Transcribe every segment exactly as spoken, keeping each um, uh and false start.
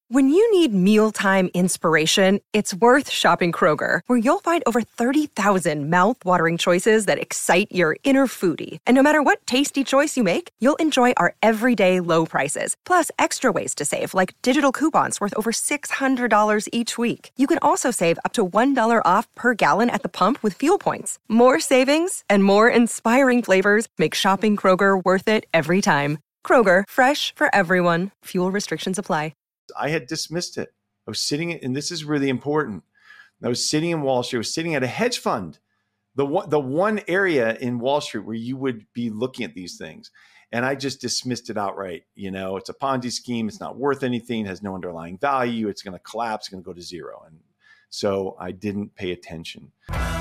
When you need mealtime inspiration, it's worth shopping Kroger, where you'll find over thirty thousand mouth-watering choices that excite your inner foodie. And no matter what tasty choice you make, you'll enjoy our everyday low prices, plus extra ways to save, like digital coupons worth over six hundred dollars each week. You can also save up to one dollar off per gallon at the pump with fuel points. More savings and more inspiring flavors make shopping Kroger worth it every time. Kroger, fresh for everyone. Fuel restrictions apply. I had dismissed it. I was sitting, and this is really important. I was sitting in Wall Street. I was sitting at a hedge fund, the one, the one area in Wall Street where you would be looking at these things. And I just dismissed it outright. You know, it's a Ponzi scheme. It's not worth anything. It has no underlying value. It's going to collapse. It's going to go to zero. And so I didn't pay attention.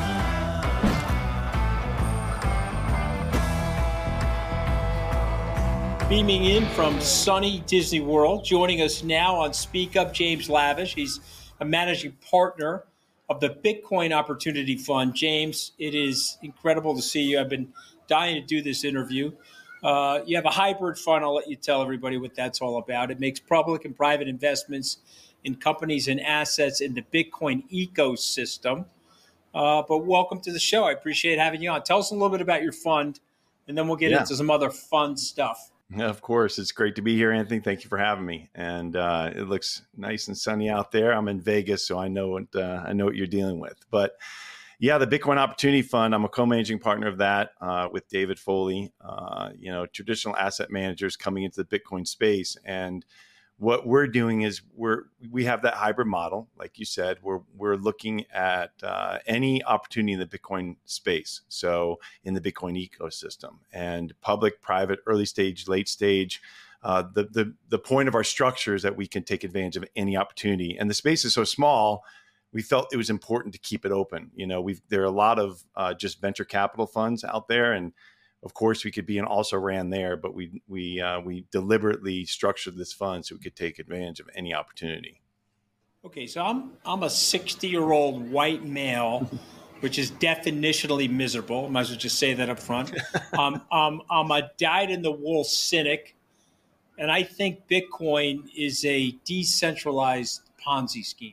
Beaming in from sunny Disney World, joining us now on Speak Up, James Lavish. He's a managing partner of the Bitcoin Opportunity Fund. James, it is incredible to see you. I've been dying to do this interview. Uh, you have a hybrid fund. I'll let you tell everybody what that's all about. It makes public and private investments in companies and assets in the Bitcoin ecosystem. Uh, but welcome to the show. I appreciate having you on. Tell us a little bit about your fund, and then we'll get yeah. into some other fun stuff. Of course. It's great to be here, Anthony. Thank you for having me. And uh, it looks nice and sunny out there. I'm in Vegas, so I know what uh, I know what you're dealing with. But yeah, the Bitcoin Opportunity Fund, I'm a co-managing partner of that uh, with David Foley, uh, you know, traditional asset managers coming into the Bitcoin space. And what we're doing is we're we have that hybrid model, like you said. We're we're looking at uh, any opportunity in the Bitcoin space, so in the Bitcoin ecosystem, and public, private, early stage, late stage. Uh, the the the point of our structure is that we can take advantage of any opportunity, and the space is so small. We felt it was important to keep it open. You know, we've there are a lot of uh, just venture capital funds out there, and of course, we could be an also ran there, but we we uh, we deliberately structured this fund so we could take advantage of any opportunity. Okay, so I'm I'm a sixty-year-old white male, which is definitionally miserable. Might as well just say that up front. um, um, I'm a dyed-in-the-wool cynic, and I think Bitcoin is a decentralized Ponzi scheme.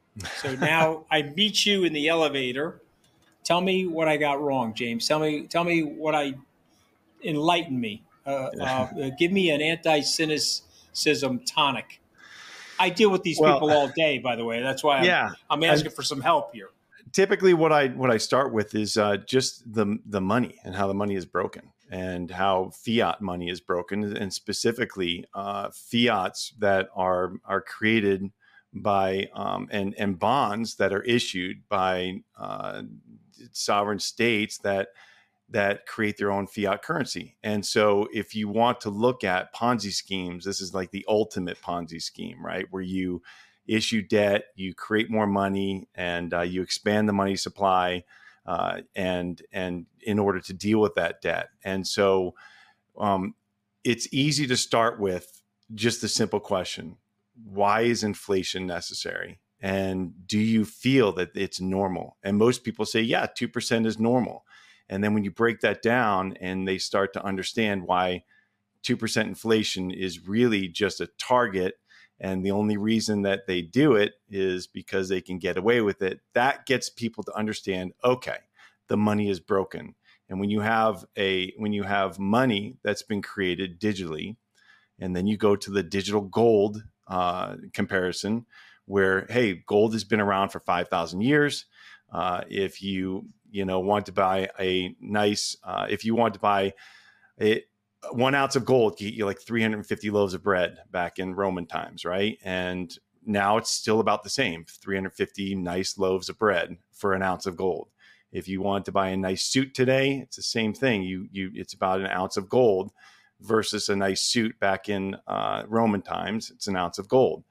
So now I meet you in the elevator. Tell me what I got wrong, James. Tell me tell me what I. Enlighten me. Uh, uh, give me an anti-cynicism tonic. I deal with these well, people all day, by the way. That's why I'm, yeah, I'm asking and for some help here. Typically, what I what I start with is uh, just the the money and how the money is broken and how fiat money is broken, and specifically uh, fiats that are are created by um, and and bonds that are issued by uh, sovereign states that. that create their own fiat currency. And so if you want to look at Ponzi schemes, this is like the ultimate Ponzi scheme, right? Where you issue debt, you create more money, and uh, you expand the money supply uh, and and in order to deal with that debt. And so um, it's easy to start with just the simple question, why is inflation necessary? And do you feel that it's normal? And most people say, yeah, two percent is normal. And then when you break that down and they start to understand why two percent inflation is really just a target, and the only reason that they do it is because they can get away with it, that gets people to understand, okay, the money is broken. And when you have a when you have money that's been created digitally, and then you go to the digital gold uh, comparison, where, hey, gold has been around for five thousand years. Uh, if you you know, want to buy a nice, uh, if you want to buy a, one ounce of gold, you get you like three hundred fifty loaves of bread back in Roman times, right? And now it's still about the same, three hundred fifty nice loaves of bread for an ounce of gold. If you want to buy a nice suit today, it's the same thing. You, you, it's about an ounce of gold versus a nice suit back in uh, Roman times. It's an ounce of gold.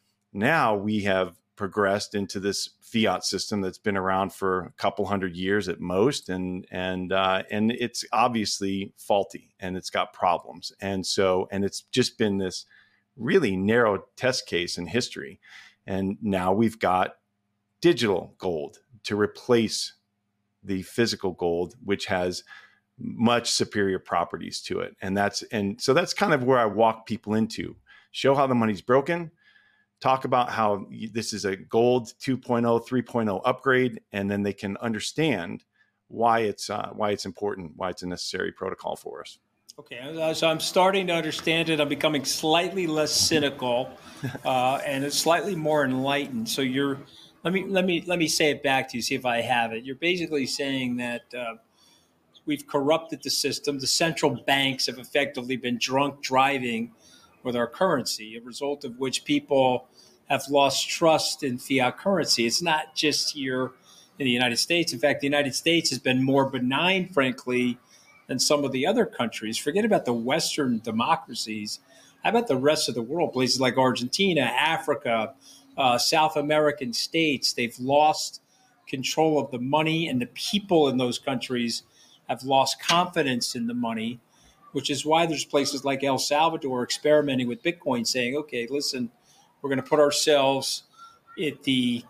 Now we have progressed into this fiat system that's been around for a couple hundred years at most, and and uh, and it's obviously faulty and it's got problems, and so and it's just been this really narrow test case in history, and now we've got digital gold to replace the physical gold, which has much superior properties to it, and that's and so that's kind of where I walk people into, show how the money's broken, talk about how this is a gold two point oh, three point oh upgrade, and then they can understand why it's uh, why it's important, why it's a necessary protocol for us. Okay, so I'm starting to understand it. I'm becoming slightly less cynical uh, and it's slightly more enlightened. So you're let me let me let me say it back to you, see if I have it. You're basically saying that uh, we've corrupted the system. The central banks have effectively been drunk driving with our currency, a result of which people have lost trust in fiat currency. It's not just here in the United States. In fact, the United States has been more benign, frankly, than some of the other countries. Forget about the Western democracies. How about the rest of the world? Places like Argentina, Africa, uh, South American states, they've lost control of the money, and the people in those countries have lost confidence in the money, which is why there's places like El Salvador experimenting with Bitcoin, saying, okay, listen, we're going to put ourselves at the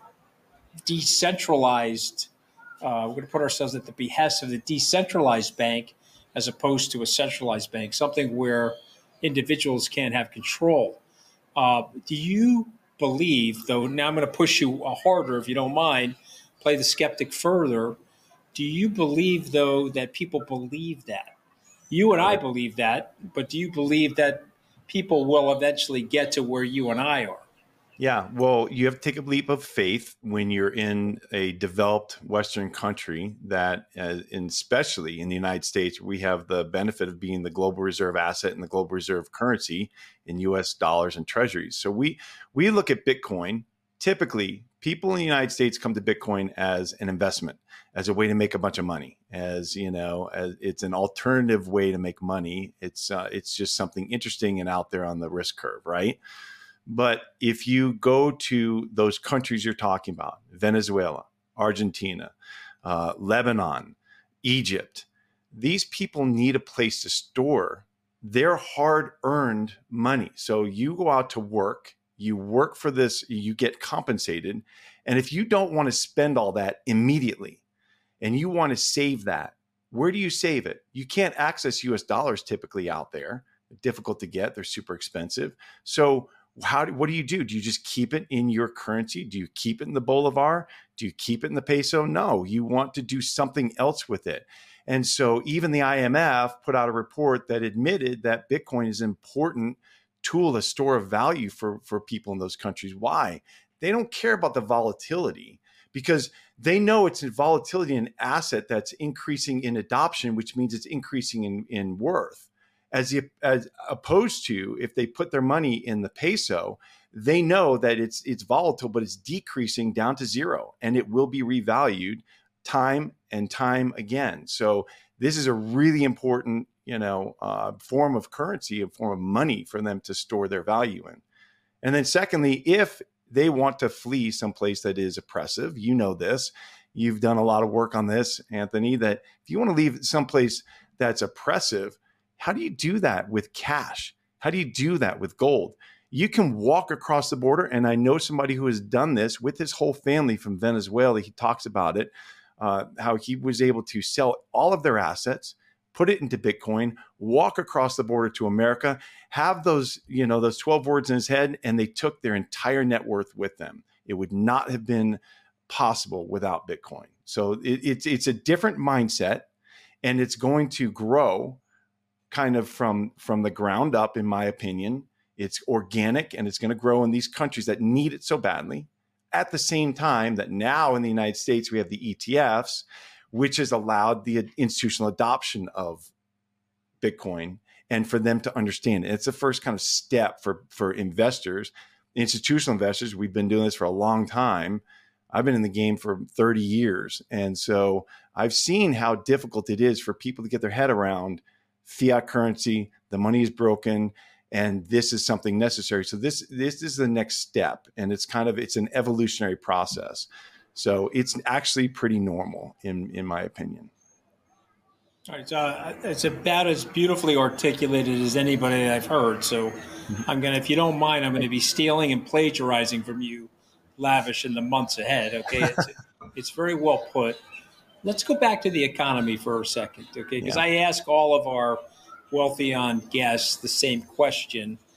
decentralized, uh, we're going to put ourselves at the behest of the decentralized bank as opposed to a centralized bank, something where individuals can't have control. Uh, do you believe, though, now I'm going to push you harder if you don't mind, play the skeptic further. Do you believe, though, that people believe that? You and I believe that, but do you believe that people will eventually get to where you and I are? Yeah, well, you have to take a leap of faith when you're in a developed Western country that, uh, and especially in the United States, we have the benefit of being the global reserve asset and the global reserve currency in U S dollars and treasuries. So we we look at Bitcoin. Typically, people in the United States come to Bitcoin as an investment, as a way to make a bunch of money, as you know, as it's an alternative way to make money. It's uh, it's just something interesting and out there on the risk curve, right? But if you go to those countries you're talking about, Venezuela, Argentina, uh, Lebanon, Egypt, these people need a place to store their hard-earned money. So you go out to work, you work for this, you get compensated. And if you don't want to spend all that immediately and you want to save that, where do you save it? You can't access U S dollars typically out there. They're difficult to get. They're super expensive. So How do, what do you do? Do you just keep it in your currency? Do you keep it in the Bolivar? Do you keep it in the peso? No, you want to do something else with it. And so even the I M F put out a report that admitted that Bitcoin is an important tool, a store of value for, for people in those countries. Why? They don't care about the volatility because they know it's a volatility in an asset that's increasing in adoption, which means it's increasing in, in worth. As, the, as opposed to if they put their money in the peso, they know that it's it's volatile, but it's decreasing down to zero, and it will be revalued time and time again. So this is a really important, you know, uh, form of currency, a form of money for them to store their value in. And then secondly, if they want to flee someplace that is oppressive, you know this, you've done a lot of work on this, Anthony, that if you want to leave someplace that's oppressive, how do you do that with cash? How do you do that with gold? You can walk across the border, and I know somebody who has done this with his whole family from Venezuela. He talks about it, uh, how he was able to sell all of their assets, put it into Bitcoin, walk across the border to America, have those, you know, those twelve words in his head, and they took their entire net worth with them. It would not have been possible without Bitcoin. So it, it's it's a different mindset, and it's going to grow kind of from, from the ground up, in my opinion. It's organic, and it's going to grow in these countries that need it so badly. At the same time that now in the United States, we have the E T Fs, which has allowed the institutional adoption of Bitcoin and for them to understand it. It's the first kind of step for, for investors, institutional investors. We've been doing this for a long time. I've been in the game for thirty years. And so I've seen how difficult it is for people to get their head around fiat currency. The money is broken, and this is something necessary. So this this is the next step, and it's kind of it's an evolutionary process. So it's actually pretty normal in in my opinion. All right, so uh, it's about as beautifully articulated as anybody I've heard. So mm-hmm. I'm gonna, if you don't mind, I'm gonna be stealing and plagiarizing from you, Lavish, in the months ahead. Okay, it's, it's very well put. Let's go back to the economy for a second, okay? Because yeah. I ask all of our Wealthy On guests the same question.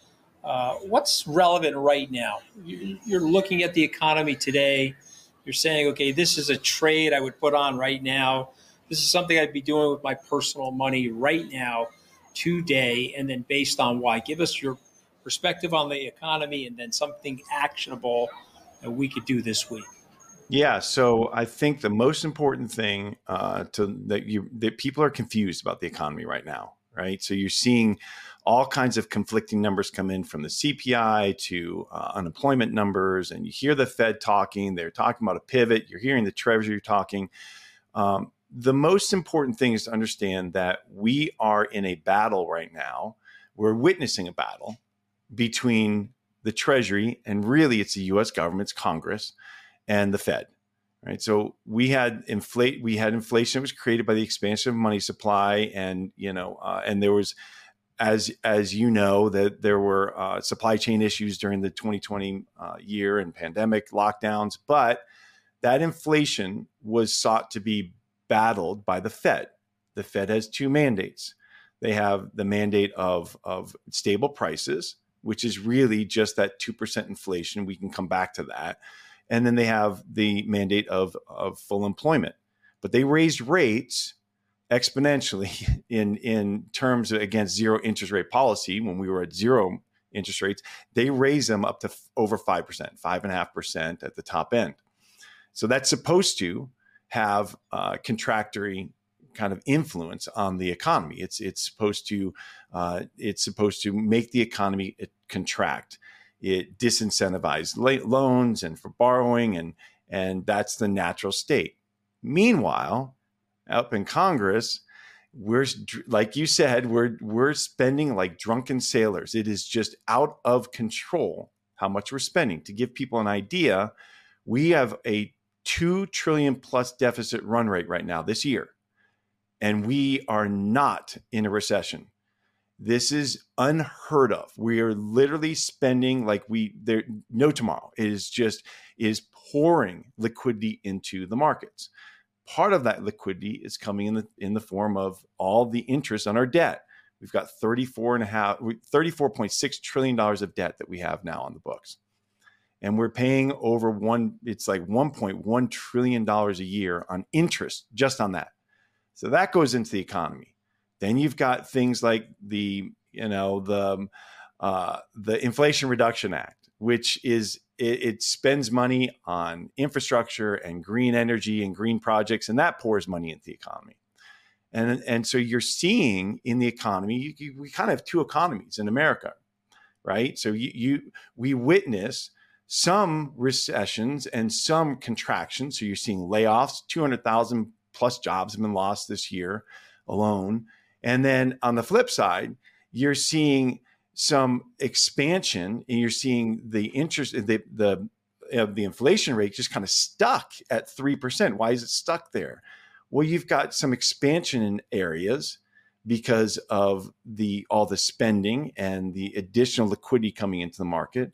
Uh, what's relevant right now? You, you're looking at the economy today. You're saying, okay, this is a trade I would put on right now. This is something I'd be doing with my personal money right now, today, and then based on why. Give us your perspective on the economy and then something actionable that we could do this week. Yeah, so I think the most important thing uh, to that you that people are confused about the economy right now, right? So you're seeing all kinds of conflicting numbers come in, from the C P I to uh, unemployment numbers, and you hear the Fed talking. They're talking about a pivot. You're hearing the Treasury talking. Um, the most important thing is to understand that we are in a battle right now. We're witnessing a battle between the Treasury, and really it's the U S government's Congress, and the Fed, right? So we had inflate, we had inflation that was created by the expansion of money supply, and you know, uh, and there was, as as you know, that there were uh, supply chain issues during the twenty twenty uh, year and pandemic lockdowns, but that inflation was sought to be battled by the Fed. The Fed has two mandates. They have the mandate of of stable prices, which is really just that two percent inflation. We can come back to that. And then they have the mandate of, of full employment. But they raised rates exponentially in, in terms of against zero interest rate policy. When we were at zero interest rates, they raised them up to f- over five percent, five point five percent at the top end. So that's supposed to have uh, contractory kind of influence on the economy. It's it's supposed to uh, it's supposed to make the economy contract. It disincentivizes loans and for borrowing, and and that's the natural state. Meanwhile, up in Congress, we're, like you said, we're we're spending like drunken sailors. It is just out of control how much we're spending. To give people an idea, we have a two trillion plus deficit run rate right now this year, and we are not in a recession. This is unheard of. We are literally spending like we there no tomorrow. It is just it is pouring liquidity into the markets. Part of that liquidity is coming in the in the form of all the interest on our debt. We've got thirty-four and a half, thirty-four point six trillion dollars of debt that we have now on the books. And we're paying over one, it's like one point one trillion dollars a year on interest just on that. So that goes into the economy. Then you've got things like the, you know, the uh, the Inflation Reduction Act, which is it, it spends money on infrastructure and green energy and green projects, and that pours money into the economy. And and so you're seeing in the economy, you, you, we kind of have two economies in America, right? So you, you we witness some recessions and some contractions. So you're seeing layoffs. two hundred thousand plus jobs have been lost this year alone. And then on the flip side, you're seeing some expansion, and you're seeing the interest, the the uh, the inflation rate just kind of stuck at three percent. Why is it stuck there? Well, you've got some expansion in areas because of the all the spending and the additional liquidity coming into the market,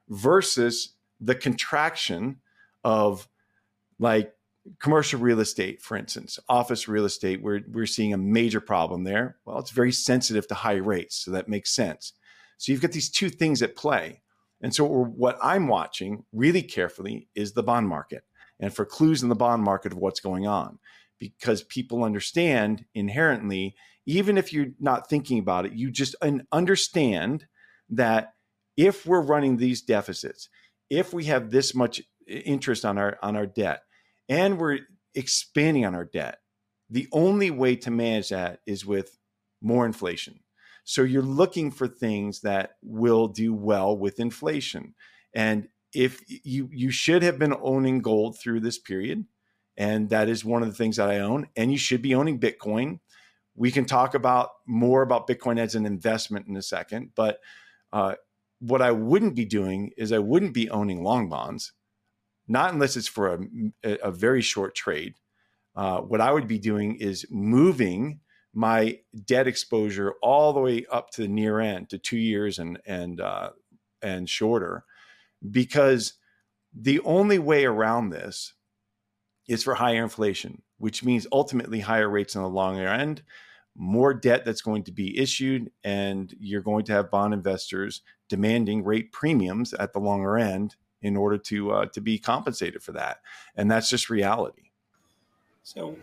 versus the contraction of like commercial real estate, for instance, office real estate. We're, we're seeing a major problem there. Well, it's very sensitive to high rates, so that makes sense. So you've got these two things at play. And so what I'm watching really carefully is the bond market, and for clues in the bond market of what's going on, because people understand inherently, even if you're not thinking about it, you just understand that if we're running these deficits, if we have this much interest on our on our debt, and we're expanding on our debt, the only way to manage that is with more inflation. So you're looking for things that will do well with inflation. And if you you should have been owning gold through this period, and that is one of the things that I own, and you should be owning Bitcoin. We can talk about more about Bitcoin as an investment in a second, but uh, what I wouldn't be doing is I wouldn't be owning long bonds. Not unless it's for a, a very short trade. Uh, what I would be doing is moving my debt exposure all the way up to the near end, to two years and and uh, and shorter, because the only way around this is for higher inflation, which means ultimately higher rates on the longer end, more debt that's going to be issued, and you're going to have bond investors demanding rate premiums at the longer end in order to uh, to be compensated for that. And that's just reality. So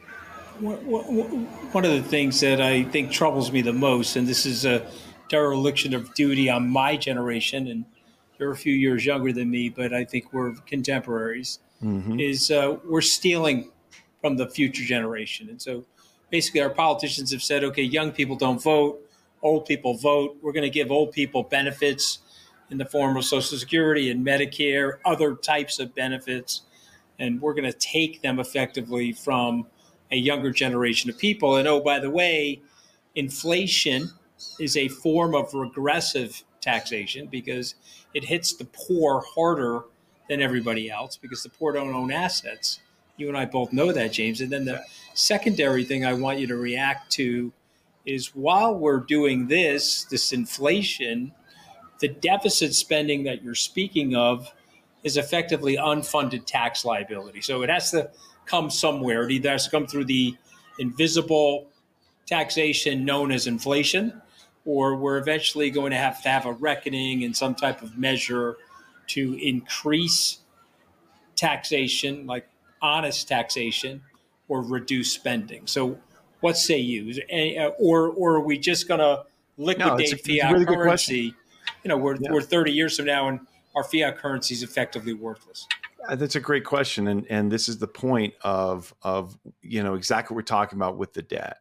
one of the things that I think troubles me the most, and this is a dereliction of duty on my generation, and you're a few years younger than me, but I think we're contemporaries, mm-hmm. is uh, we're stealing from the future generation. And so basically our politicians have said, okay, young people don't vote, old people vote. We're going to give old people benefits in the form of Social Security and Medicare, other types of benefits, and we're going to take them effectively from a younger generation of people. And oh, by the way, inflation is a form of regressive taxation because it hits the poor harder than everybody else because the poor don't own assets. You and I both know that, James. And then the secondary thing I want you to react to is while we're doing this, this inflation, the deficit spending that you're speaking of is effectively unfunded tax liability. So it has to come somewhere. It either has to come through the invisible taxation known as inflation, or we're eventually going to have to have a reckoning and some type of measure to increase taxation, like honest taxation, or reduce spending. So what say you? Or, or are we just going to liquidate no, a, fiat really currency? You know, we're, yeah. we're thirty years from now and our fiat currency is effectively worthless. Yeah, that's a great question. And, and this is the point of, of, you know, exactly what we're talking about with the debt.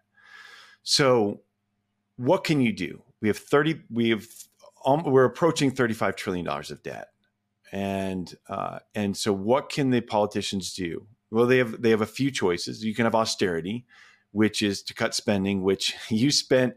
So what can you do? We have thirty, we have, um, we're approaching thirty-five trillion dollars of debt. And, uh, and so what can the politicians do? Well, they have, they have a few choices. You can have austerity, which is to cut spending, which you spent,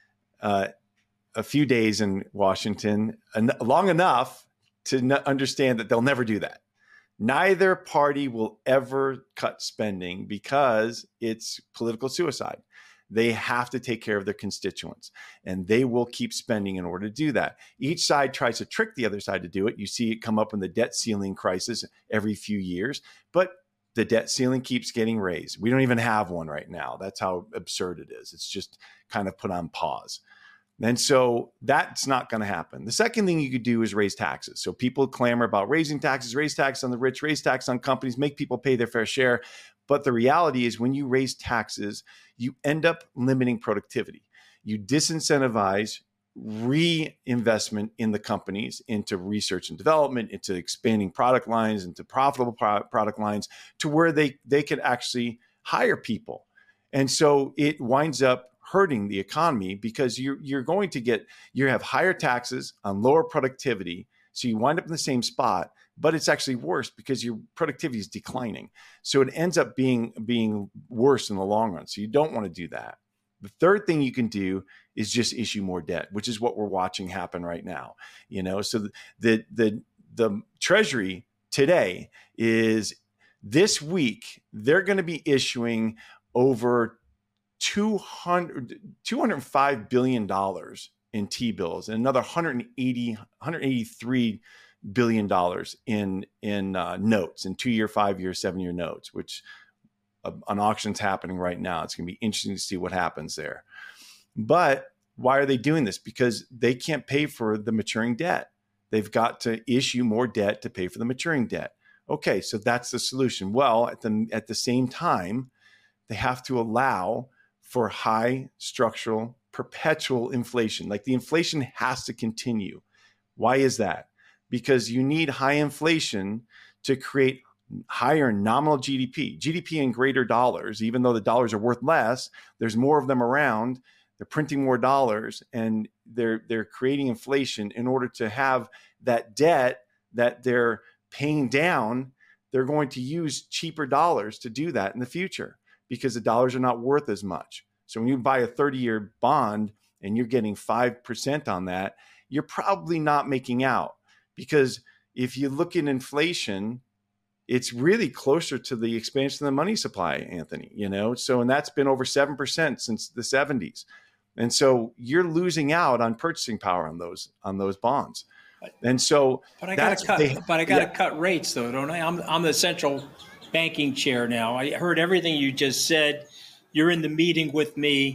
uh, a few days in Washington, en- long enough to n- understand that they'll never do that. Neither party will ever cut spending because it's political suicide. They have to take care of their constituents, and they will keep spending in order to do that. Each side tries to trick the other side to do it. You see it come up in the debt ceiling crisis every few years, but the debt ceiling keeps getting raised. We don't even have one right now. That's how absurd it is. It's just kind of put on pause. And so that's not going to happen. The second thing you could do is raise taxes. So people clamor about raising taxes, raise taxes on the rich, raise tax on companies, make people pay their fair share. But the reality is when you raise taxes, you end up limiting productivity. You disincentivize reinvestment in the companies, into research and development, into expanding product lines, into profitable pro- product lines, to where they, they can actually hire people. And so it winds up hurting the economy because you're, you're going to get, you have higher taxes on lower productivity. So you wind up in the same spot, but it's actually worse because your productivity is declining. So it ends up being, being worse in the long run. So you don't want to do that. The third thing you can do is just issue more debt, which is what we're watching happen right now. You know, so the, the, the, the Treasury today is this week, they're going to be issuing over two hundred, two hundred five billion dollars in T-bills and another one hundred eighty, one hundred eighty-three billion dollars in, in uh, notes, in two-year, five-year, seven-year notes, which uh, an auction's happening right now. It's going to be interesting to see what happens there. But why are they doing this? Because they can't pay for the maturing debt. They've got to issue more debt to pay for the maturing debt. Okay, so that's the solution. Well, at the, at the same time, they have to allow for high structural perpetual inflation. Like the inflation has to continue. Why is that? Because you need high inflation to create higher nominal G D P. G D P in greater dollars, even though the dollars are worth less, there's more of them around. They're printing more dollars and they're they're creating inflation in order to have that debt that they're paying down. They're going to use cheaper dollars to do that in the future, because the dollars are not worth as much. So when you buy a thirty-year bond and you're getting five percent on that, you're probably not making out. Because if you look at inflation, it's really closer to the expansion of the money supply, Anthony, you know? So, and that's been over seven percent since the seventies. And so you're losing out on purchasing power on those, on those bonds. And so, but I got to cut, they, but I got to yeah. cut rates though, don't I? I'm, I'm the central banking chair now. I heard everything you just said. You're in the meeting with me.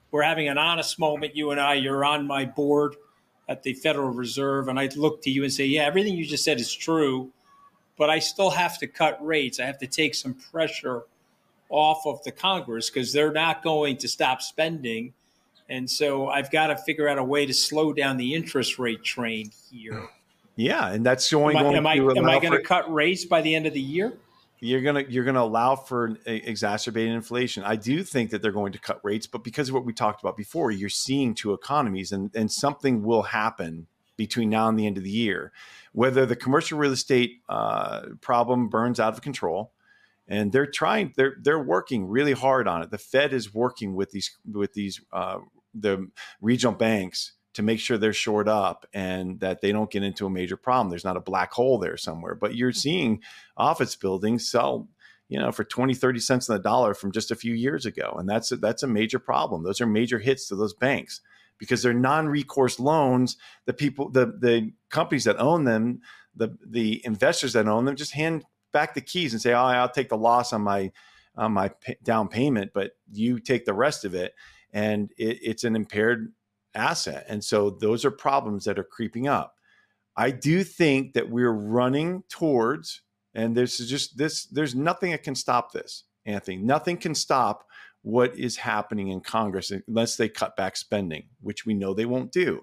we're having an honest moment, you and I. You're on my board at the Federal Reserve, and I look to you and say, yeah, everything you just said is true, but I still have to cut rates. I have to take some pressure off of the Congress because they're not going to stop spending. And so I've got to figure out a way to slow down the interest rate train here. Yeah, and that's going, am I, going am I, to am I going for, to cut rates by the end of the year? You're gonna you're gonna allow for exacerbated inflation. I do think that they're going to cut rates, but because of what we talked about before, you're seeing two economies, and, and something will happen between now and the end of the year. Whether the commercial real estate uh, problem burns out of control, and they're trying, they're they're working really hard on it. The Fed is working with these with these uh, the regional banks to make sure they're shored up and that they don't get into a major problem. There's not a black hole there somewhere, but you're seeing office buildings sell, you know, for twenty, thirty cents on the dollar from just a few years ago. And that's a, that's a major problem. Those are major hits to those banks because they're non-recourse loans. The people, the, the companies that own them, the, the investors that own them just hand back the keys and say, oh, I'll take the loss on my, on my down payment, but you take the rest of it. And it, it's an impaired asset. And so those are problems that are creeping up. I do think that we're running towards, and this is just this, there's nothing that can stop this, Anthony. Nothing can stop what is happening in Congress unless they cut back spending, which we know they won't do.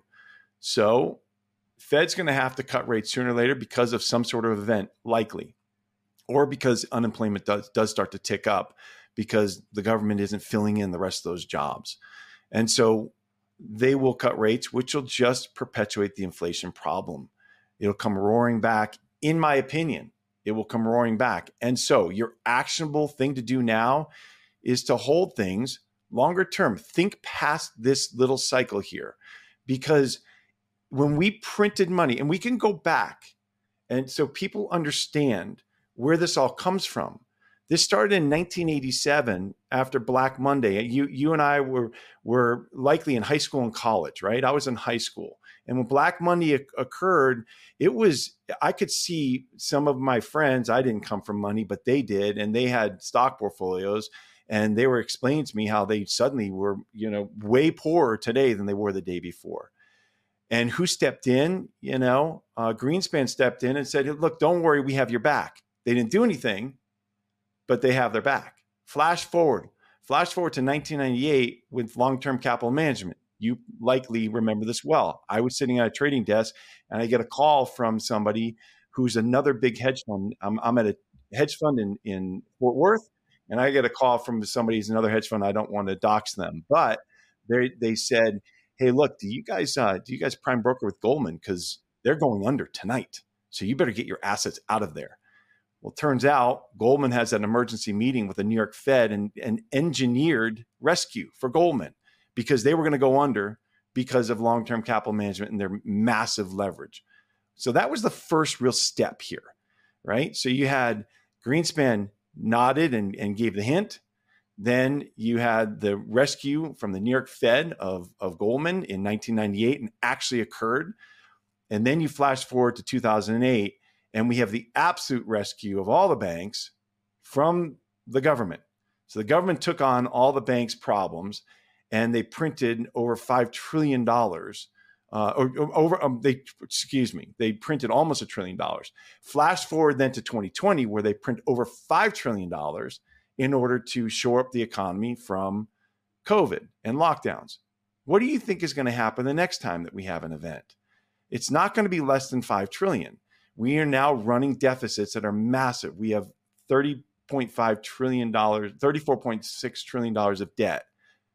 So Fed's going to have to cut rates sooner or later because of some sort of event, likely, or because unemployment does, does start to tick up because the government isn't filling in the rest of those jobs. And so they will cut rates, which will just perpetuate the inflation problem. It'll come roaring back. In my opinion, it will come roaring back. And so your actionable thing to do now is to hold things longer term. Think past this little cycle here, because when we printed money, and we can go back, and so people understand where this all comes from. This started in nineteen eighty-seven after Black Monday. You, you and I were, were likely in high school and college, right? I was in high school. And when Black Monday occurred, it was, I could see some of my friends, I didn't come from money, but they did. And they had stock portfolios. And they were explaining to me how they suddenly were, you know, way poorer today than they were the day before. And who stepped in? You know, uh, Greenspan stepped in and said, look, don't worry, we have your back. They didn't do anything, but they have their back. Flash forward, flash forward to nineteen ninety-eight with long-term capital management. You likely remember this well. I was sitting at a trading desk and I get a call from somebody who's another big hedge fund. I'm, I'm at a hedge fund in, in Fort Worth, and I get a call from somebody who's another hedge fund. I don't want to dox them, but they they said, hey, look, do you guys uh, do you guys prime broker with Goldman? Because they're going under tonight. So you better get your assets out of there. Well, it turns out Goldman has an emergency meeting with the New York Fed and an engineered rescue for Goldman because they were going to go under because of long-term capital management and their massive leverage. So that was the first real step here, right? So you had Greenspan nodded and, and gave the hint. Then you had the rescue from the New York Fed of, of Goldman in nineteen ninety-eight and actually occurred. And then you flash forward to two thousand eight. And we have the absolute rescue of all the banks from the government. So the government took on all the banks' problems, and they printed over five trillion dollars. Uh, or, or over, um, they excuse me, they printed almost a trillion dollars. Flash forward then to twenty twenty, where they print over five trillion dollars in order to shore up the economy from COVID and lockdowns. What do you think is going to happen the next time that we have an event? It's not going to be less than five trillion dollars. We are now running deficits that are massive. We have thirty point five trillion dollars, thirty-four point six trillion dollars of debt.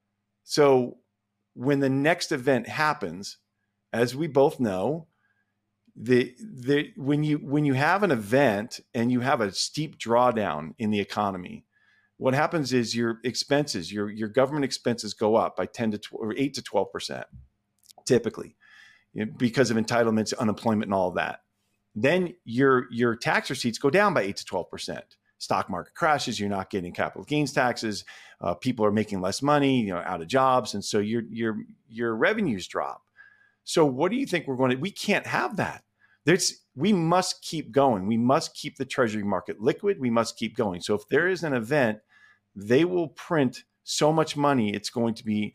So when the next event happens, as we both know, the, the, when you when you have an event and you have a steep drawdown in the economy, what happens is your expenses, your, your government expenses go up by ten to twelve, or eight to twelve percent, typically, because of entitlements, unemployment, and all of that. Then your your tax receipts go down by eight to twelve percent. Stock market crashes, you're not getting capital gains taxes, uh, people are making less money, you know, out of jobs, and so your your your revenues drop. So what do you think we're going to, we can't have that. There's, we must keep going. We must keep the treasury market liquid. We must keep going. So if there is an event, they will print so much money, it's going to be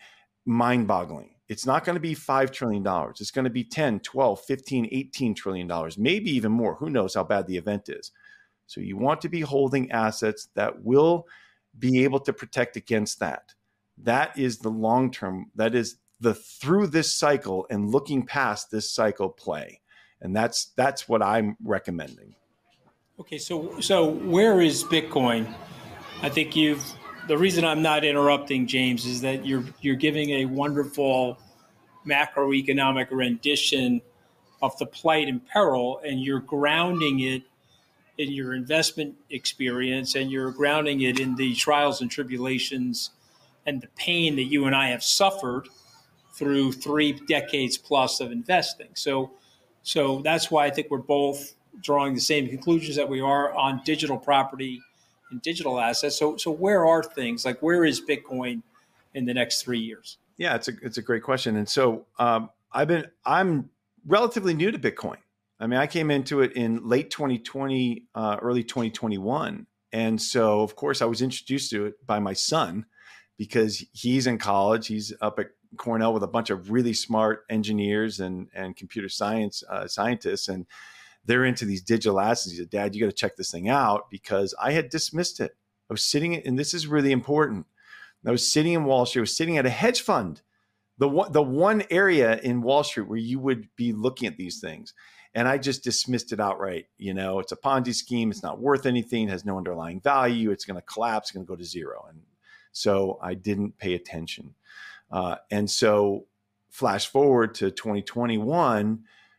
mind-boggling. It's not going to be five trillion dollars. It's going to be ten, twelve, fifteen, eighteen trillion dollars, maybe even more. Who knows how bad the event is. So you want to be holding assets that will be able to protect against that. That is the long-term, that is the through this cycle and looking past this cycle play. And that's that's what I'm recommending. Okay, so so where is Bitcoin? I think you've the reason I'm not interrupting, James, is that you're you're giving a wonderful macroeconomic rendition of the plight and peril, and you're grounding it in your investment experience, and you're grounding it in the trials and tribulations and the pain that you and I have suffered through three decades plus of investing. So, so that's why I think we're both drawing the same conclusions that we are on digital property and digital assets. So, so where are things like where is Bitcoin in the next three years? Yeah, it's a it's a great question. And so um, I've been I'm relatively new to Bitcoin. I mean, I came into it in late twenty twenty, uh, early twenty twenty-one, and so of course I was introduced to it by my son because he's in college. He's up at Cornell with a bunch of really smart engineers and and computer science uh, scientists, and they're into these digital assets. He said, "Dad, you got to check this thing out," because I had dismissed it. I was sitting, and this is really important. I was sitting in Wall Street. I was sitting at a hedge fund, the one, the one area in Wall Street where you would be looking at these things. And I just dismissed it outright. You know, it's a Ponzi scheme. It's not worth anything. It has no underlying value. It's going to collapse. It's going to go to zero. And so I didn't pay attention. Uh, and so flash forward to twenty twenty-one,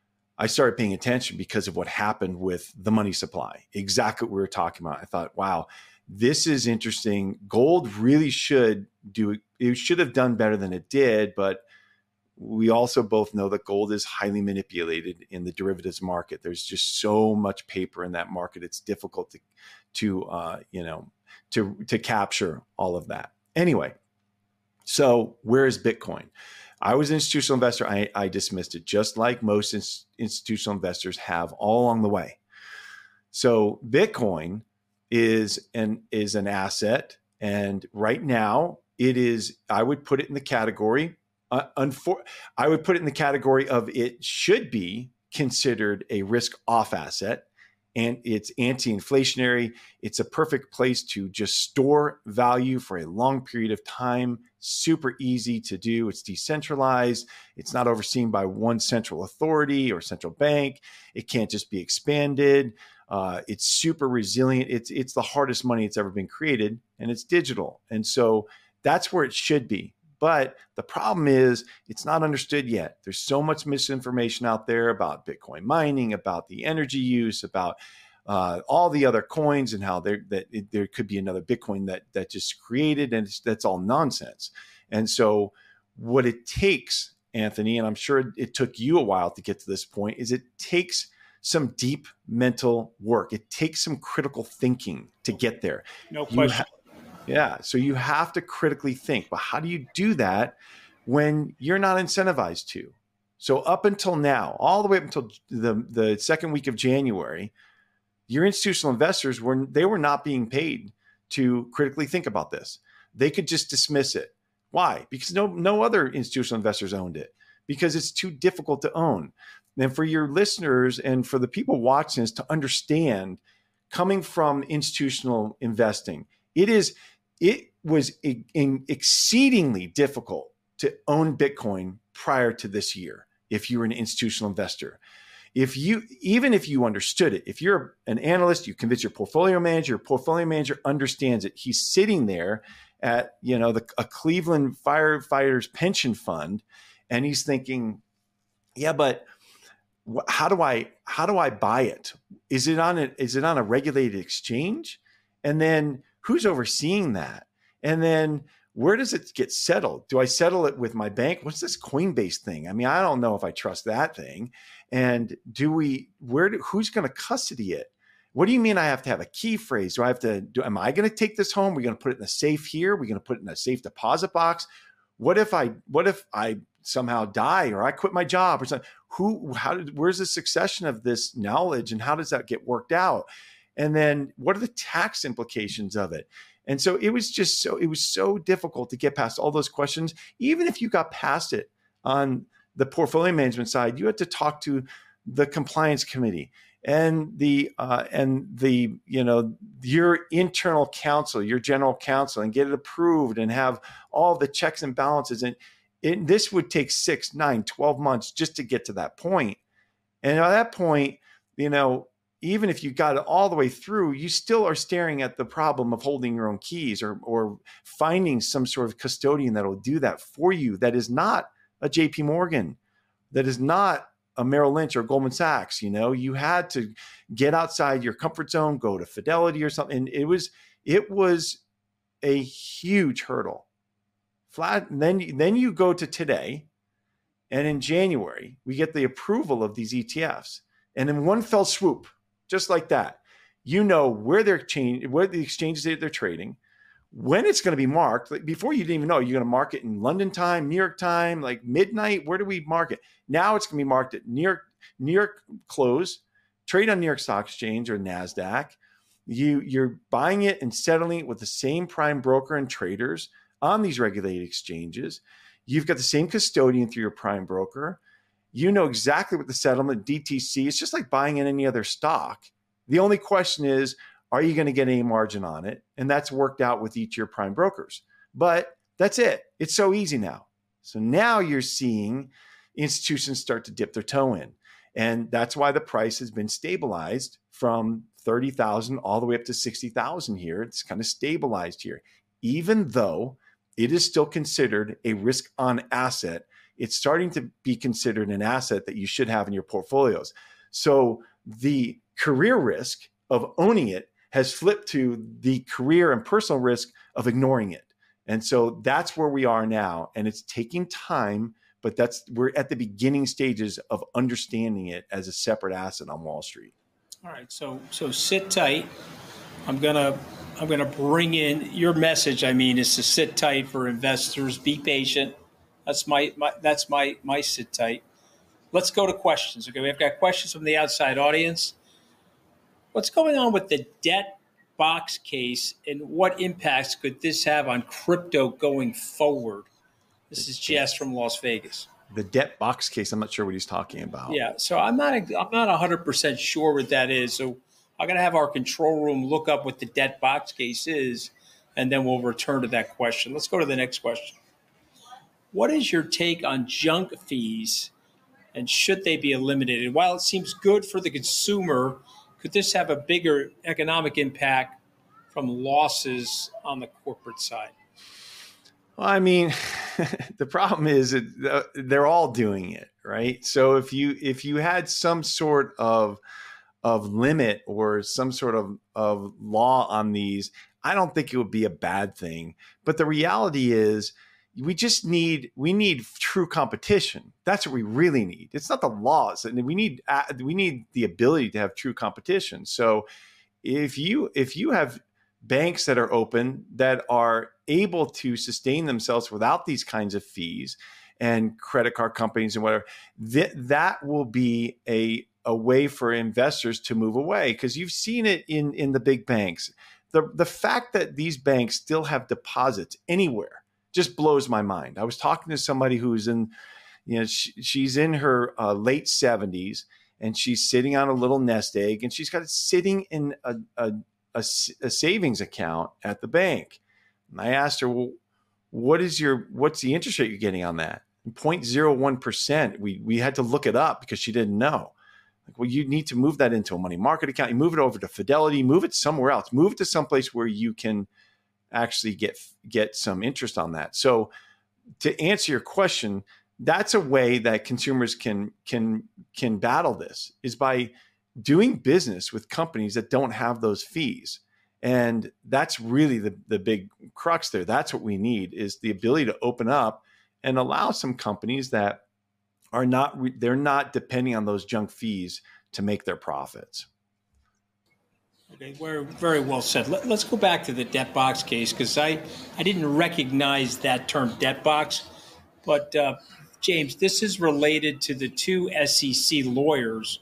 I started paying attention because of what happened with the money supply. Exactly what we were talking about. I thought, wow, this is interesting. Gold really should do, it should have done better than it did, but we also both know that gold is highly manipulated in the derivatives market. There's just so much paper in that market. It's difficult to, to uh, you know, to, to capture all of that. Anyway, so where is Bitcoin? I was an institutional investor. I, I dismissed it, just like most ins- institutional investors have all along the way. So Bitcoin is an is an asset, and right now it is. I would put it in the category. Uh, unfor- I would put it in the category of it should be considered a risk-off asset, and it's anti-inflationary. It's a perfect place to just store value for a long period of time. Super easy to do. It's decentralized. It's not overseen by one central authority or central bank. It can't just be expanded. Uh, it's super resilient. It's it's the hardest money that's ever been created, and it's digital. And so that's where it should be. But the problem is it's not understood yet. There's so much misinformation out there about Bitcoin mining, about the energy use, about uh, all the other coins and how there that it, there could be another Bitcoin that that just created, and it's, that's all nonsense. And so what it takes, Anthony, and I'm sure it took you a while to get to this point, is it takes some deep mental work. It takes some critical thinking to get there. No question. Yeah. So you have to critically think, but how do you do that when you're not incentivized to? So up until now, all the way up until the, the second week of January, your institutional investors were, they were not being paid to critically think about this. They could just dismiss it. Why? Because no, no other institutional investors owned it, because it's too difficult to own. And for your listeners and for the people watching this to understand, coming from institutional investing, it is, it was exceedingly difficult to own Bitcoin prior to this year if you were an institutional investor. If you, even if you understood it, if you're an analyst, you convince your portfolio manager, your portfolio manager understands it. He's sitting there at, you know, the, a Cleveland firefighters pension fund, and he's thinking, yeah, but wh- how do I, how do I buy it? Is it on a, is it on a regulated exchange? And then who's overseeing that? And then where does it get settled? Do I settle it with my bank? What's this Coinbase thing? I mean, I don't know if I trust that thing. And do we, where, do, who's going to custody it? What do you mean I have to have a key phrase? Do I have to, do, am I going to take this home? We're going to put it in a safe here. We're going to put it in a safe deposit box. What if I, what if I somehow die or I quit my job or something? Who, how did, where's the succession of this knowledge and how does that get worked out? And then what are the tax implications of it? And so it was just so, it was so difficult to get past all those questions. Even if you got past it on the portfolio management side, you had to talk to the compliance committee and the, uh, and the, you know, your internal counsel, your general counsel, and get it approved and have all the checks and balances. And it, this would take six, nine, twelve months just to get to that point. And at that point, you know, even if you got it all the way through, you still are staring at the problem of holding your own keys, or or finding some sort of custodian that will do that for you. That is not a J P Morgan, that is not a Merrill Lynch or Goldman Sachs. You know, you had to get outside your comfort zone, go to Fidelity or something. And it was it was a huge hurdle. Flat. And then then you go to today, and in January we get the approval of these E T Fs, and in one fell swoop, just like that, you know where they're change, where the exchanges that they're trading, when it's going to be marked. Like before, you didn't even know you're going to mark it in London time, New York time, like midnight. Where do we mark it? Now it's going to be marked at New York, New York close, trade on New York Stock Exchange or NASDAQ. You, you're buying it and settling it with the same prime broker and traders on these regulated exchanges. You've got the same custodian through your prime broker. You know exactly what the settlement D T C is, just like buying in any other stock. The only question is, are you going to get any margin on it? And that's worked out with each of your prime brokers. But that's it. It's so easy now. So now you're seeing institutions start to dip their toe in. And that's why the price has been stabilized from thirty thousand all the way up to sixty thousand here. It's kind of stabilized here, even though it is still considered a risk on asset. It's starting to be considered an asset that you should have in your portfolios. So the career risk of owning it has flipped to the career and personal risk of ignoring it. And so that's where we are now. And it's taking time, but that's, we're at the beginning stages of understanding it as a separate asset on Wall Street. All right. So, so sit tight. I'm going to, I'm going to bring in your message. I mean, is to sit tight for investors, be patient. That's my, my that's my, my sit tight. Let's go to questions. Okay. We've got questions from the outside audience. What's going on with the debt box case, and what impacts could this have on crypto going forward? This is Jess from Las Vegas. The debt box case, I'm not sure what he's talking about. Yeah, so I'm not I'm not one hundred percent sure what that is. So I'm going to have our control room look up what the debt box case is, and then we'll return to that question. Let's go to the next question. What is your take on junk fees, and should they be eliminated? While it seems good for the consumer, could this have a bigger economic impact from losses on the corporate side? Well, I mean, the problem is that they're all doing it, right? So if you if you had some sort of of limit or some sort of, of law on these, I don't think it would be a bad thing. But the reality is, we just need we need true competition. That's what we really need. It's not the laws, and we need we need the ability to have true competition. So if you if you have banks that are open, that are able to sustain themselves without these kinds of fees, and credit card companies and whatever, that that will be a a way for investors to move away, because you've seen it in in the big banks. The the fact that these banks still have deposits anywhere just blows my mind. I was talking to somebody who's in, you know, she, she's in her uh, late seventies, and she's sitting on a little nest egg, and she's got it sitting in a, a, a, a savings account at the bank. And I asked her, well, what is your, what's the interest rate you're getting on that? zero point zero one percent. We, we had to look it up because she didn't know. Like, well, you need to move that into a money market account. You move it over to Fidelity, move it somewhere else, move it to someplace where you can actually get get some interest on that. So to answer your question, that's a way that consumers can can can battle this, is by doing business with companies that don't have those fees. And that's really the, the big crux there. That's what we need, is the ability to open up and allow some companies that are not, they're not depending on those junk fees to make their profits. Okay, very, very well said. Let, let's go back to the debt box case, because I, I didn't recognize that term, debt box. But, uh, James, this is related to the two S E C lawyers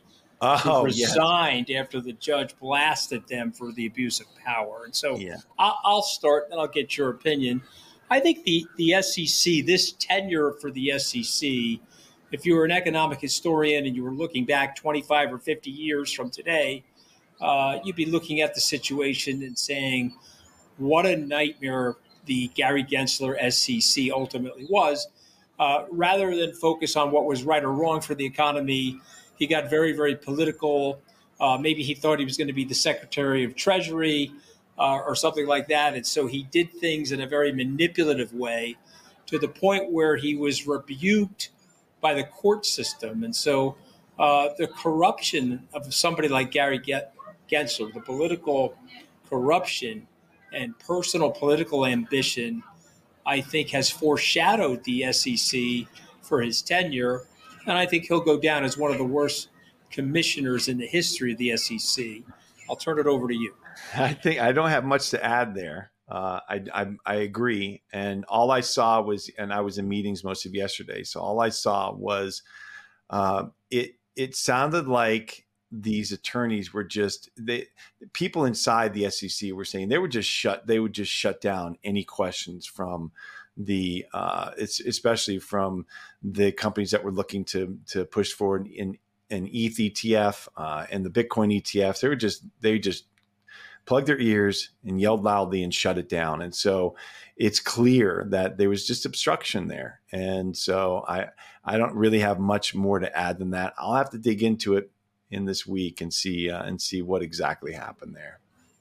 Oh, resigned yes. after the judge blasted them for the abuse of power. And so yeah. I'll, I'll start, then I'll get your opinion. I think the, the S E C, this tenure for the S E C, if you were an economic historian and you were looking back twenty-five or fifty years from today, uh, you'd be looking at the situation and saying, what a nightmare the Gary Gensler S E C ultimately was. Uh, rather than focus on what was right or wrong for the economy, he got very, very political. Uh, maybe he thought he was going to be the Secretary of Treasury uh, or something like that. And so he did things in a very manipulative way to the point where he was rebuked by the court system. And so uh, the corruption of somebody like Gary Gensler, the political corruption and personal political ambition, I think has foreshadowed the S E C for his tenure. And I think he'll go down as one of the worst commissioners in the history of the S E C. I'll turn it over to you. I think I don't have much to add there. Uh, I, I I agree. And all I saw was, and I was in meetings most of yesterday, so all I saw was uh, it. It sounded like these attorneys were just they people inside the S E C were saying they were just shut. They would just shut down any questions from the uh, it's especially from the companies that were looking to to push forward in an E T H E T F uh, and the Bitcoin E T Fs. They were just they just plugged their ears and yelled loudly and shut it down. And so it's clear that there was just obstruction there. And so I I don't really have much more to add than that. I'll have to dig into it in this week and see uh, and see what exactly happened there.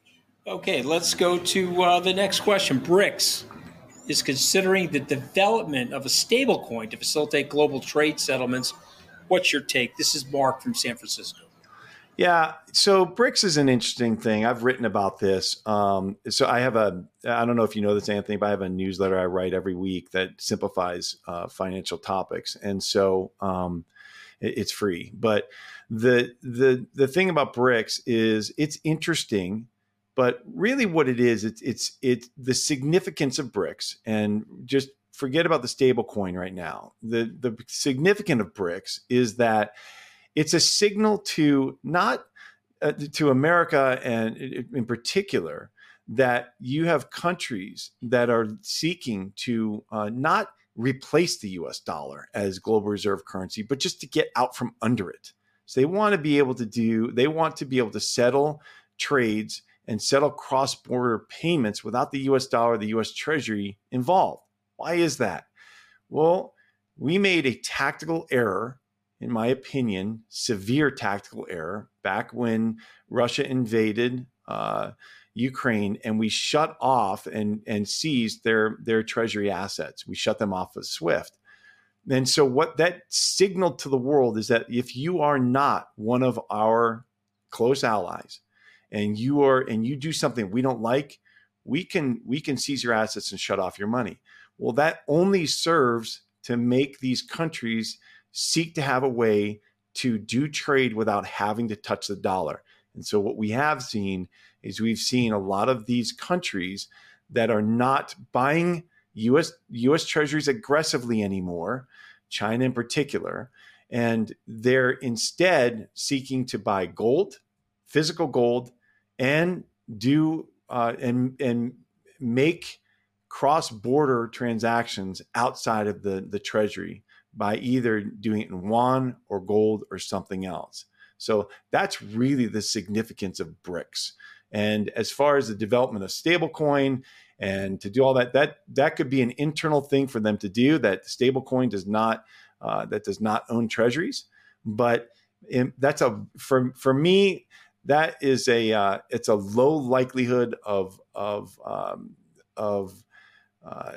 Okay, let's go to uh, the next question. BRICS is considering the development of a stablecoin to facilitate global trade settlements. What's your take? This is Mark from San Francisco. Yeah, so BRICS is an interesting thing. I've written about this. Um, so I have a, I don't know if you know this, Anthony, but I have a newsletter I write every week that simplifies uh, financial topics. And so um, it, it's free. But the the the thing about BRICS is it's interesting, but really what it is, it's it's it's the significance of BRICS, and just forget about the stable coin right now. The the significance of BRICS is that it's a signal to not uh, to America and in particular that you have countries that are seeking to uh, not replace the U S dollar as global reserve currency, but just to get out from under it. So they want to be able to do, they want to be able to settle trades and settle cross-border payments without the U S dollar, the U S Treasury involved. Why is that? Well, we made a tactical error, in my opinion, severe tactical error back when Russia invaded uh, Ukraine, and we shut off and, and seized their, their treasury assets. We shut them off of SWIFT. And so what that signaled to the world is that if you are not one of our close allies and you are and you do something we don't like, we can we can seize your assets and shut off your money. Well, that only serves to make these countries seek to have a way to do trade without having to touch the dollar. And so what we have seen is we've seen a lot of these countries that are not buying U S U S Treasuries aggressively anymore, China in particular, and they're instead seeking to buy gold, physical gold, and do uh, and and make cross-border transactions outside of the, the Treasury by either doing it in yuan or gold or something else. So that's really the significance of BRICS. And as far as the development of stablecoin and to do all that, that that could be an internal thing for them to do. That stablecoin does not uh, that does not own treasuries, but in, that's a for for me that is a uh, it's a low likelihood of of um, of uh,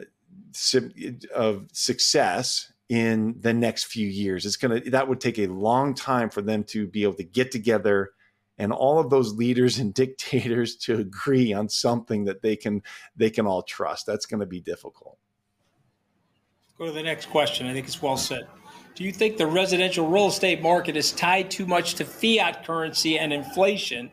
of success in the next few years. It's gonna that would take a long time for them to be able to get together and all of those leaders and dictators to agree on something that they can they can all trust. That's going to be difficult. Go to the next question. I think it's well said. Do you think the residential real estate market is tied too much to fiat currency and inflation?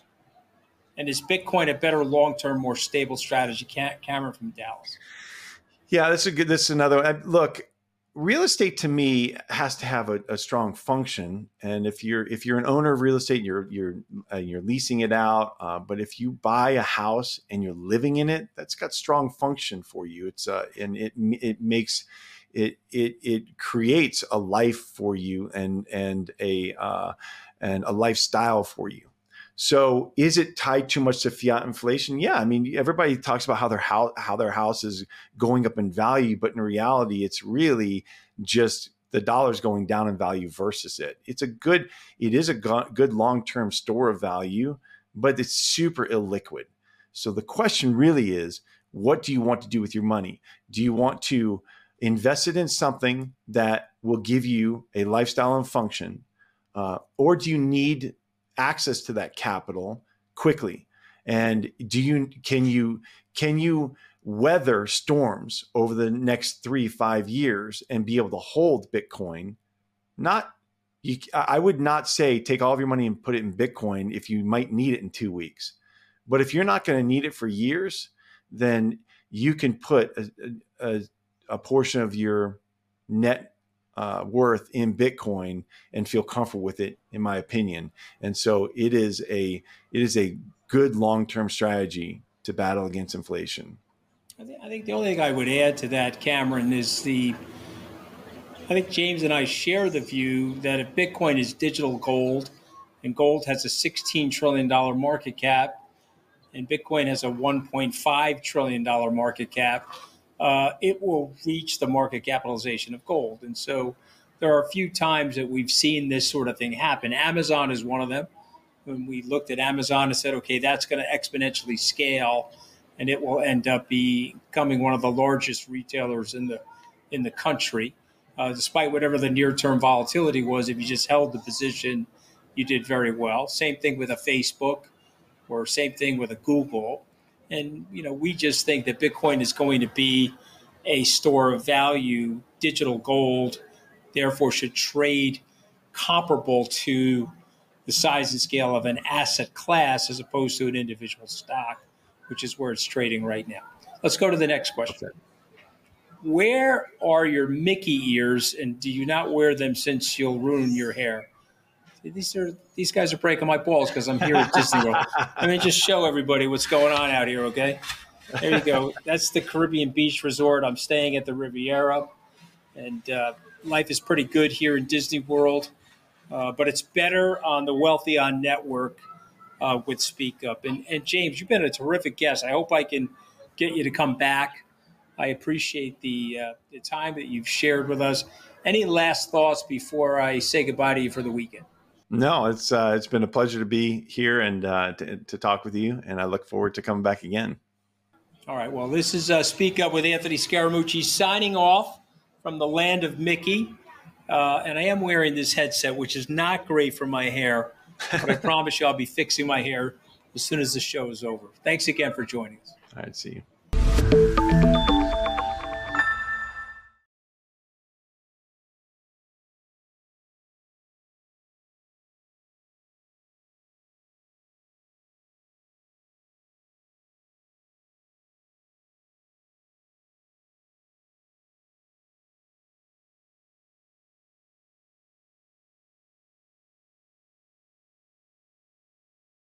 And is Bitcoin a better long-term, more stable strategy? Cameron from Dallas. Yeah, that's a good. This is another look. real estate to me has to have a, a strong function. And if you're if you're an owner of real estate, you're you're uh, you're leasing it out. Uh, but if you buy a house and you're living in it, that's got strong function for you. It's uh, and it it makes it it it creates a life for you and and a uh, and a lifestyle for you. So is it tied too much to fiat inflation? Yeah. I mean, everybody talks about how their house, how their house is going up in value, but in reality, it's really just the dollar's going down in value versus it. It's a good, it is a good long-term store of value, but it's super illiquid. So the question really is, what do you want to do with your money? Do you want to invest it in something that will give you a lifestyle and function? Uh, or do you need access to that capital quickly? And do you can you can you weather storms over the next three, five years and be able to hold Bitcoin? Not you, I would not say take all of your money and put it in Bitcoin if you might need it in two weeks. But if you're not going to need it for years, then you can put a, a, a portion of your net Uh, worth in Bitcoin and feel comfortable with it, in my opinion. And so it is a it is a good long-term strategy to battle against inflation. I think, I think the only thing I would add to that, Cameron, is the I think James and I share the view that if Bitcoin is digital gold, and gold has a sixteen trillion dollars market cap, and Bitcoin has a one point five trillion dollars market cap, Uh, it will reach the market capitalization of gold. And so there are a few times that we've seen this sort of thing happen. Amazon is one of them. When we looked at Amazon and said, okay, that's going to exponentially scale, and it will end up becoming one of the largest retailers in the in the country. Uh, despite whatever the near-term volatility was, if you just held the position, you did very well. Same thing with a Facebook, or same thing with a Google. And, you know, we just think that Bitcoin is going to be a store of value, digital gold, therefore should trade comparable to the size and scale of an asset class as opposed to an individual stock, which is where it's trading right now. Let's go to the next question. Okay. Where are your Mickey ears, and do you not wear them since you'll ruin your hair? These are these guys are breaking my balls because I'm here at Disney World. Let me just show everybody what's going on out here, okay? There you go. That's the Caribbean Beach Resort. I'm staying at the Riviera, and uh, life is pretty good here in Disney World, uh, but it's better on the Wealthy On Network uh, with Speak Up. And, and James, you've been a terrific guest. I hope I can get you to come back. I appreciate the uh, the time that you've shared with us. Any last thoughts before I say goodbye to you for the weekend? No, it's uh, it's been a pleasure to be here and uh, to, to talk with you, and I look forward to coming back again. All right. Well, this is uh, Speak Up with Anthony Scaramucci signing off from the land of Mickey, uh, and I am wearing this headset, which is not great for my hair, but I promise you I'll be fixing my hair as soon as the show is over. Thanks again for joining us. All right. See you.